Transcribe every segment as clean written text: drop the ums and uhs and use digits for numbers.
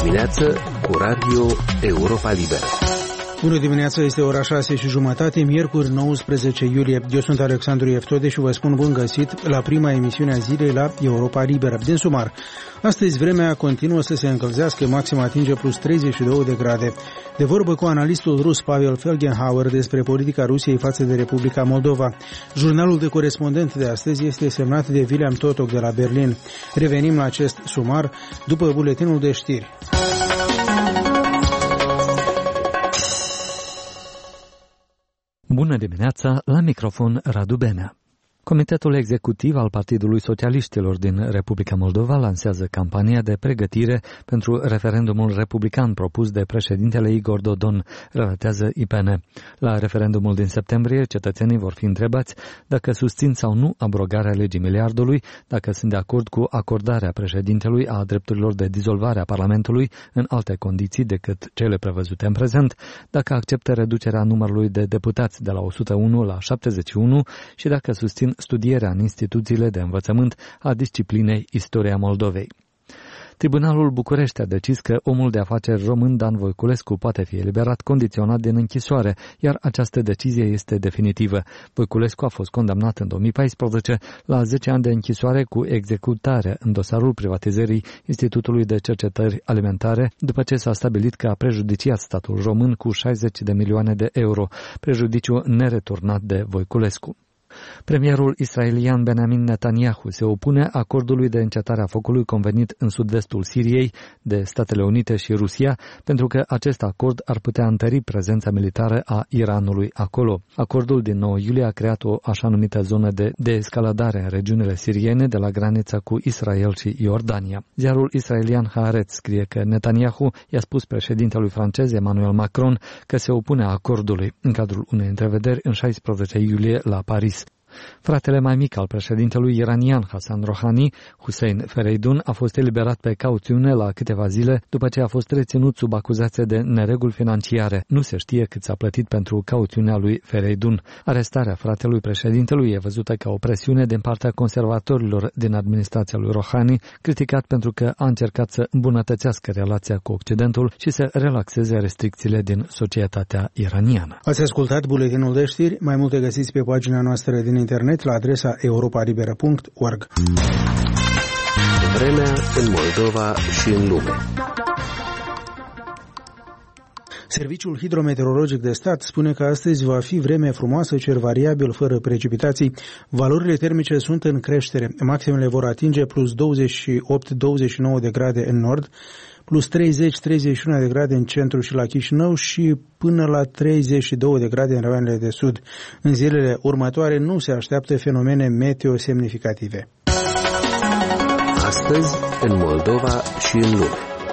dimineață cu Radio Europa Liberă. Bună dimineața, este ora 6:30, miercuri 19 iulie. Eu sunt Alexandru Eftode și vă spun bun găsit la prima emisiune a zilei la Europa Liberă. Din sumar, astăzi vremea continuă să se încălzească, maxima atinge plus 32 de grade. De vorbă cu analistul rus Pavel Felgenhauer despre politica Rusiei față de Republica Moldova. Jurnalul de corespondent de astăzi este semnat de William Totok de la Berlin. Revenim la acest sumar după buletinul de știri. Bună dimineața, la microfon Radu Benea. Comitetul executiv al Partidului Socialiștilor din Republica Moldova lansează campania de pregătire pentru referendumul republican propus de președintele Igor Dodon, relatează IPN. La referendumul din septembrie, cetățenii vor fi întrebați dacă susțin sau nu abrogarea legii miliardului, dacă sunt de acord cu acordarea președintelui a drepturilor de dizolvare a Parlamentului în alte condiții decât cele prevăzute în prezent, dacă acceptă reducerea numărului de deputați de la 101 la 71 și dacă susțin studierea în instituțiile de învățământ a disciplinei Istoria Moldovei. Tribunalul București a decis că omul de afaceri român Dan Voiculescu poate fi eliberat condiționat din închisoare, iar această decizie este definitivă. Voiculescu a fost condamnat în 2014 la 10 ani de închisoare cu executare în dosarul privatizării Institutului de Cercetări Alimentare, după ce s-a stabilit că a prejudiciat statul român cu 60 de milioane de euro, prejudiciu nereturnat de Voiculescu. Premierul israelian Benjamin Netanyahu se opune acordului de încetare a focului convenit în sud-vestul Siriei de Statele Unite și Rusia, pentru că acest acord ar putea întări prezența militară a Iranului acolo. Acordul din 9 iulie a creat o așa numită zonă de deescaladare în regiunile siriene de la granița cu Israel și Iordania. Ziarul israelian Haaretz scrie că Netanyahu i-a spus președintelui francez Emmanuel Macron că se opune acordului în cadrul unei întrevederi în 16 iulie la Paris. Fratele mai mic al președintelui iranian Hassan Rouhani, Hussein Fereidun, a fost eliberat pe cauțiune la câteva zile după ce a fost reținut sub acuzație de nereguli financiare. Nu se știe cât s-a plătit pentru cauțiunea lui Fereidun. Arestarea fratelui președintelui e văzută ca o presiune din partea conservatorilor din administrația lui Rouhani, criticat pentru că a încercat să îmbunătățească relația cu Occidentul și să relaxeze restricțiile din societatea iraniană. Ați ascultat buletinul de știri, mai multe găsiți pe pagina noastră din internet la adresa europalibera.org. Vremea în Moldova și în lume. Serviciul Hidrometeorologic de Stat spune că astăzi va fi vreme frumoasă, cer variabil, fără precipitații. Valorile termice sunt în creștere. Maximele vor atinge plus 28-29 de grade în nord, plus 30-31 de grade în centru și la Chișinău și până la 32 de grade în raioanele de sud. În zilele următoare nu se așteaptă fenomene meteo semnificative. Astăzi, în Moldova și în lume.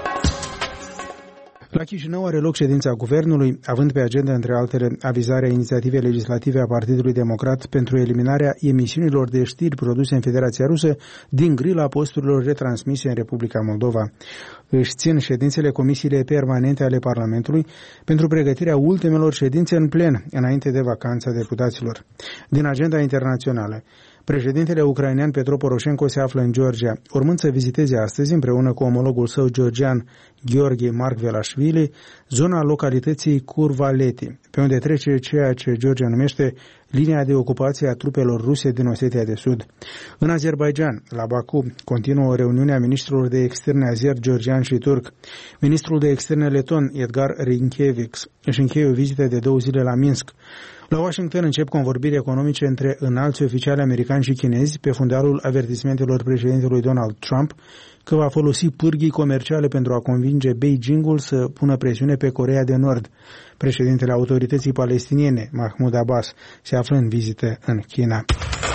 La Chișinău are loc ședința Guvernului, având pe agenda, între altele, avizarea inițiativei legislative a Partidului Democrat pentru eliminarea emisiunilor de știri produse în Federația Rusă din grila posturilor retransmise în Republica Moldova. Își țin ședințele comisiile permanente ale Parlamentului pentru pregătirea ultimelor ședințe în plen, înainte de vacanța deputaților. Din agenda internațională, președintele ucrainean Petro Poroșenko se află în Georgia, urmând să viziteze astăzi, împreună cu omologul său georgian Gheorghe Margvelashvili, zona localității Curvaleti, pe unde trece ceea ce Georgia numește linia de ocupație a trupelor ruse din Osetia de Sud. În Azerbaidjan, la Baku, continuă reuniunea ministrilor de externe azer, georgian și turc. Ministrul de externe leton, Edgar Rinkevix, își încheie o vizită de 2 zile la Minsk. La Washington încep convorbiri economice între înalți oficiali americani și chinezi pe fundalul avertismentelor președintelui Donald Trump că va folosi pârghii comerciale pentru a convinge Beijingul să pună presiune pe Coreea de Nord. Președintele autorității palestiniene, Mahmoud Abbas, se află în vizită în China.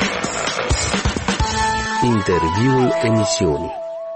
Interviul emisiunii.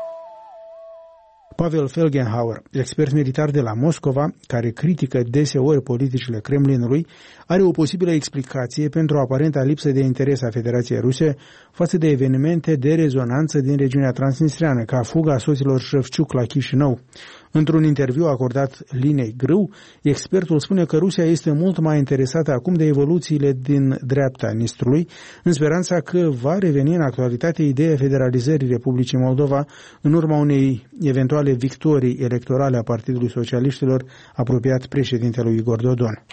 Pavel Felgenhauer, expert militar de la Moscova, care critică deseori politicile Kremlinului, are o posibilă explicație pentru aparenta lipsă de interes a Federației Ruse față de evenimente de rezonanță din regiunea transnistreană, ca fuga soților Șevciuc la Chișinău. Într-un interviu acordat Linei Grâu, expertul spune că Rusia este mult mai interesată acum de evoluțiile din dreapta Nistrului, în speranța că va reveni în actualitate ideea federalizării Republicii Moldova în urma unei eventuale victorii electorale a Partidului Socialiștilor apropiat președintelui Igor Dodon.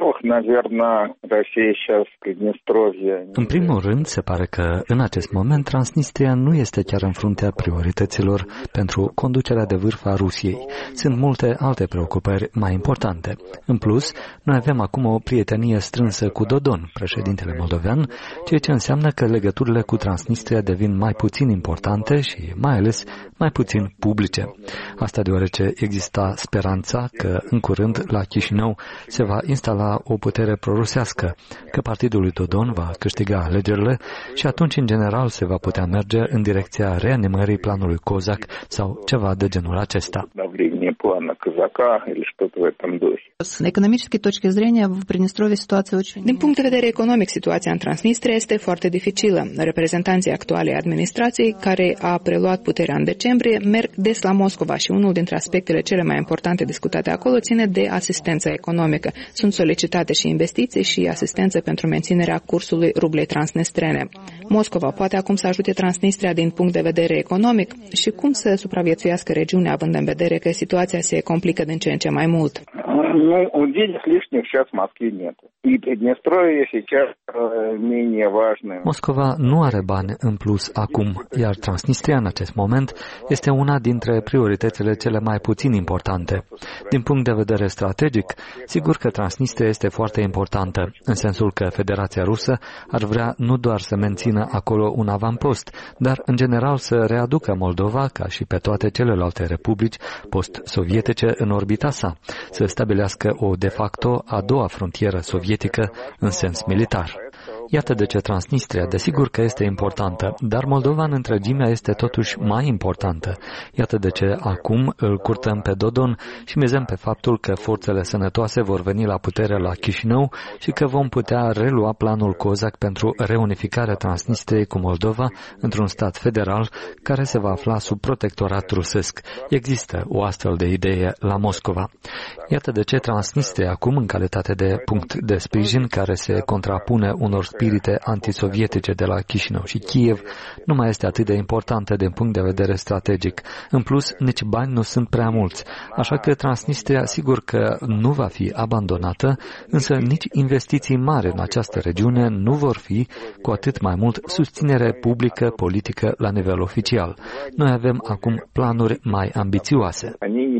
În primul rând, se pare că în acest moment Transnistria nu este chiar în fruntea priorităților pentru conducerea de vârf a Rusiei. Sunt multe alte preocupări mai importante. În plus, noi avem acum o prietenie strânsă cu Dodon, președintele moldovean, ceea ce înseamnă că legăturile cu Transnistria devin mai puțin importante și mai ales mai puțin publice. Asta deoarece exista speranța că în curând la Chișinău se va instala o putere prorusească, că partidul lui Dodon va câștiga alegerile și atunci în general se va putea merge în direcția reanimării planului Kozak sau ceva de genul acesta. Din punct de vedere economic, situația în Transnistria este foarte dificilă. Reprezentanții actualei administrații, care a preluat puterea în decembrie, merg des la Moscova și unul dintre aspectele cele mai importante discutate acolo ține de asistența economică. Sunt solicitate și investiții și asistență pentru menținerea cursului rublei transnistrene. Moscova poate acum să ajute Transnistria din punct de vedere economic și cum să supraviețuiască regiunea, având în vedere că situația se complică din ce în ce mai mult. Moscova nu are bani în plus acum, iar Transnistria în acest moment este una dintre prioritățile cele mai puțin importante. Din punct de vedere strategic, sigur că Transnistria este foarte importantă, în sensul că Federația Rusă ar vrea nu doar să mențină acolo un avampost, dar în general să readucă Moldova, ca și pe toate celelalte republici post-sovietice, în orbita sa, să stabilească o de facto a doua frontieră sovietică în sens militar. Iată de ce Transnistria, desigur că este importantă, dar Moldova în întregimea este totuși mai importantă. Iată de ce acum îl curtăm pe Dodon și mizăm pe faptul că forțele sănătoase vor veni la putere la Chișinău și că vom putea relua planul Kozak pentru reunificarea Transnistriei cu Moldova într-un stat federal care se va afla sub protectorat rusesc. Există o astfel de idee la Moscova. Iată de ce Transnistria acum, în calitate de punct de sprijin care se contrapune unor spirite antisovietice de la Chișinău și Kiev, nu mai este atât de importantă din punct de vedere strategic. În plus, nici bani nu sunt prea mulți, așa că Transnistria sigur că nu va fi abandonată, însă nici investiții mari în această regiune nu vor fi, cu atât mai mult susținere publică, politică la nivel oficial. Noi avem acum planuri mai ambițioase.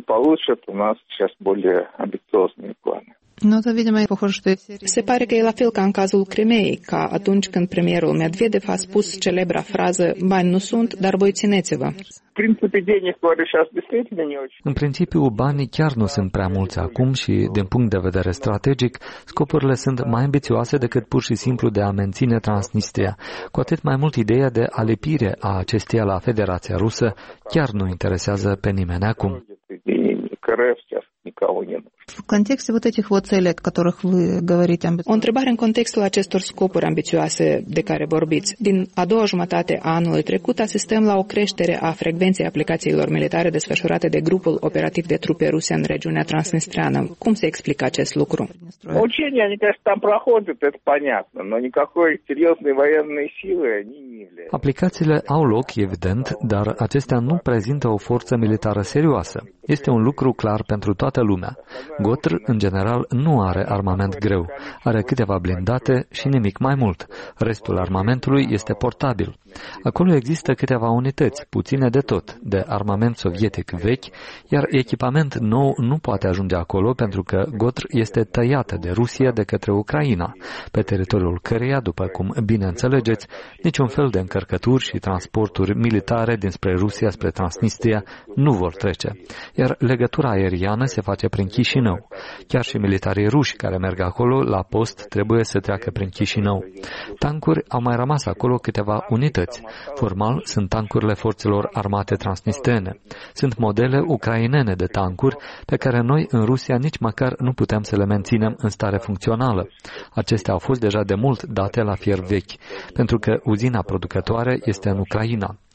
Se pare că e la fel ca în cazul Crimeei, ca atunci când premierul Medvedev a spus celebra frază "Bani nu sunt, dar voi țineți-vă". În principiu, banii chiar nu sunt prea mulți acum și, din punct de vedere strategic, scopurile sunt mai ambițioase decât pur și simplu de a menține Transnistria. Cu atât mai mult, ideea de alipire a acesteia la Federația Rusă chiar nu interesează pe nimeni acum. O întrebare în contextul acestor scopuri ambițioase de care vorbiți. Din a doua jumătate a anului trecut asistăm la o creștere a frecvenței aplicațiilor militare desfășurate de grupul operativ de trupe ruse în regiunea transnistreană. Cum se explică acest lucru? Aplicațiile au loc, evident, dar acestea nu prezintă o forță militară serioasă. Este un lucru clar pentru toată lumea. Gotr, în general, nu are armament greu. Are câteva blindate și nimic mai mult. Restul armamentului este portabil. Acolo există câteva unități, puține de tot, de armament sovietic vechi, iar echipament nou nu poate ajunge acolo pentru că Gotr este tăiată de Rusia de către Ucraina, pe teritoriul căreia, după cum bine înțelegeți, niciun fel de încărcături și transporturi militare dinspre Rusia spre Transnistria nu vor trece, iar legătura aeriană se face prin Chișinău. Chiar și militarii ruși care merg acolo la post trebuie să treacă prin Chișinău. Tancuri au mai rămas acolo câteva unități. Formal sunt tancurile forțelor armate transnistrene. Sunt modele ucrainene de tancuri pe care noi în Rusia nici măcar nu putem să le menținem în stare funcțională. Acestea au fost deja de mult date la fier vechi, pentru că uzina producătoare este în Ucraina.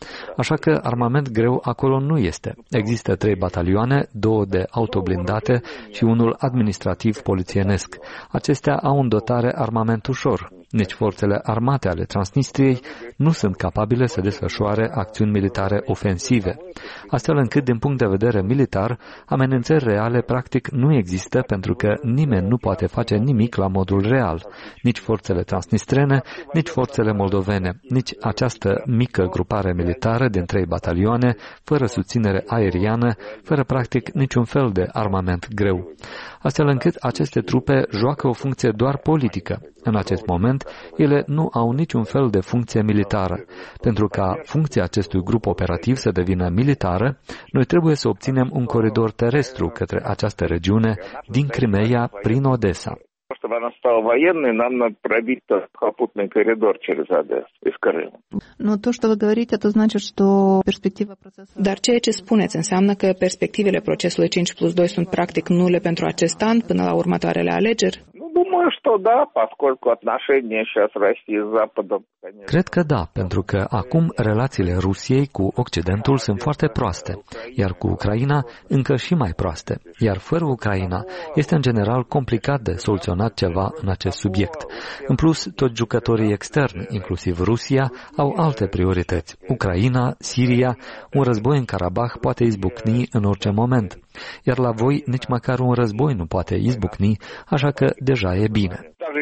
Așa că armament greu acolo nu este. Există 3 batalioane, 2 de autoblindate și unul administrativ polițienesc. Acestea au în dotare armament ușor. Nici forțele armate ale Transnistriei nu sunt capabile să desfășoare acțiuni militare ofensive. Astfel încât, din punct de vedere militar, amenințări reale practic nu există pentru că nimeni nu poate face nimic la modul real. Nici forțele transnistrene, nici forțele moldovene, nici această mică grupare militară din 3 batalioane, fără susținere aeriană, fără practic niciun fel de armament greu. Astfel încât aceste trupe joacă o funcție doar politică. În acest moment, ele nu au niciun fel de funcție militară. Pentru ca funcția acestui grup operativ să devină militară, noi trebuie să obținem un coridor terestru către această regiune din Crimeea prin Odessa. Чтобы она стала военной, нам надо пробить попутный коридор через Одессу из Крыма. Но то, что вы говорите, это значит, что перспектива процесса... Dar ceea ce spuneți înseamnă că perspectivele procesului 5+2 sunt practic nule pentru acest an până la următoarele alegeri? Думаю, что да, поскольку отношения сейчас России с Западом... Cred că da, pentru că acum relațiile Rusiei cu Occidentul sunt foarte proaste, iar cu Ucraina încă și mai proaste. Iar fără Ucraina este în general complicat de soluționat ceva în acest subiect. În plus, toți jucătorii externi, inclusiv Rusia, au alte priorități. Ucraina, Siria, un război în Karabakh poate izbucni în orice moment. Iar la voi nici măcar un război nu poate izbucni, așa că deja e bine.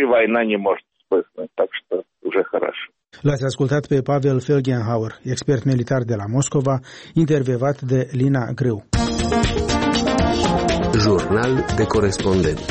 L-ați ascultat pe Pavel Felgenhauer, expert militar de la Moscova, intervievat de Lina Greu. Jurnal de corespondent.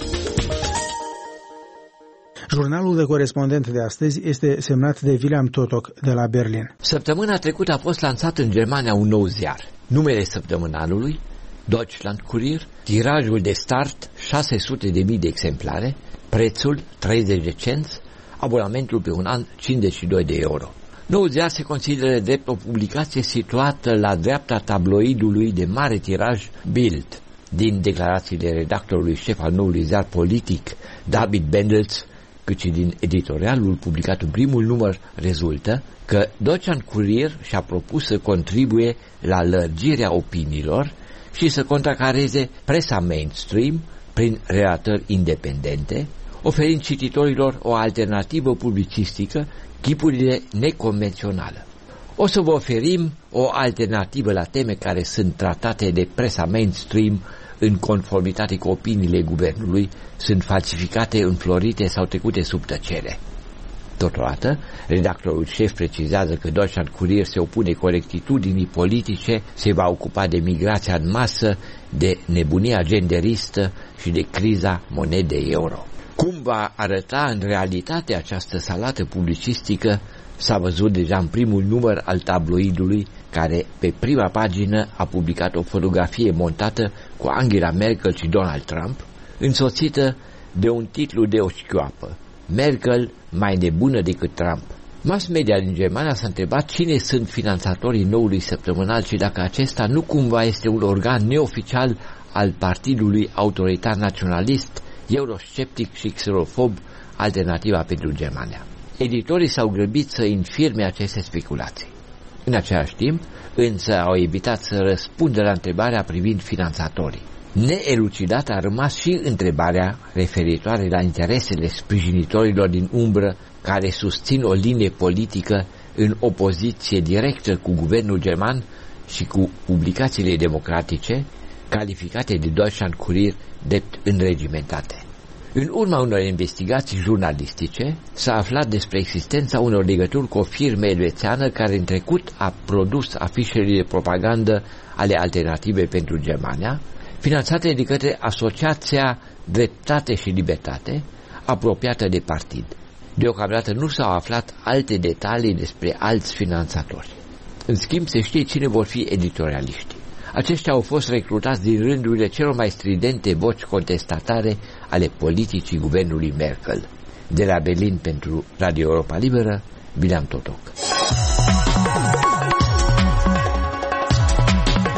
Jurnalul de corespondent de astăzi este semnat de William Totok de la Berlin. Săptămâna trecută a fost lansat în Germania un nou ziar. Numele săptămânalului, Deutschland Kurier, tirajul de start 600.000 de exemplare, prețul 30 de cenți, abonamentul pe un an 52 de euro. Noul ziar se consideră drept o publicație situată la dreapta tabloidului de mare tiraj Bild. Din declarațiile redactorului șef al noului ziar politic, David Bendels, cât și din editorialul publicat în primul număr, rezultă că Deutschland Kurier și-a propus să contribuie la lărgirea opiniilor și să contracareze presa mainstream prin relatări independente, oferind cititorilor o alternativă publicistică, chipurile neconvențională. O să vă oferim o alternativă la teme care sunt tratate de presa mainstream în conformitate cu opiniile guvernului, sunt falsificate, înflorite sau trecute sub tăcere. Totodată, redactorul șef precizează că Deutschland Kurier se opune corectitudinii politice, se va ocupa de migrația în masă, de nebunia genderistă și de criza monedei euro. Cum va arăta în realitate această salată publicistică s-a văzut deja în primul număr al tabloidului, care pe prima pagină a publicat o fotografie montată cu Angela Merkel și Donald Trump, însoțită de un titlu de o șchioapă: Merkel mai nebună decât Trump. Mass media din Germania s-a întrebat cine sunt finanțatorii noului săptămânal și dacă acesta nu cumva este un organ neoficial al partidului autoritar naționalist, eurosceptic și xenofob Alternativa pentru Germania. Editorii s-au grăbit să infirme aceste speculații. În același timp, însă au evitat să răspundă la întrebarea privind finanțatorii. Neelucidată a rămas și întrebarea referitoare la interesele sprijinitorilor din umbră care susțin o linie politică în opoziție directă cu guvernul german și cu publicațiile democratice, calificate de Deutschland Kurier drept înregimentate. În urma unor investigații jurnalistice s-a aflat despre existența unor legături cu o firmă elvețiană care în trecut a produs afișele de propagandă ale Alternative pentru Germania, finanțate de către Asociația Dreptate și Libertate, apropiată de partid. Deocamdată nu s-au aflat alte detalii despre alți finanțatori. În schimb, se știe cine vor fi editorialiștii. Aceștia au fost recrutați din rândurile celor mai stridente voci contestatare ale politicii guvernului Merkel. De la Berlin pentru Radio Europa Liberă, William Totok.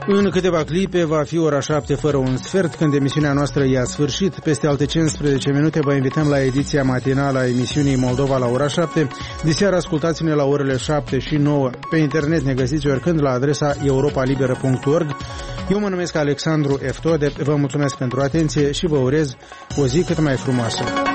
În câteva clipe va fi ora 7 fără un sfert, când emisiunea noastră i-a sfârșit. Peste alte 15 minute vă invităm la ediția matinală a emisiunii Moldova la ora 7. Diseară ascultați-ne la orele 7 și 9. Pe internet ne găsiți oricând la adresa europalibera.org. Eu mă numesc Alexandru Eftode, vă mulțumesc pentru atenție și vă urez o zi cât mai frumoasă.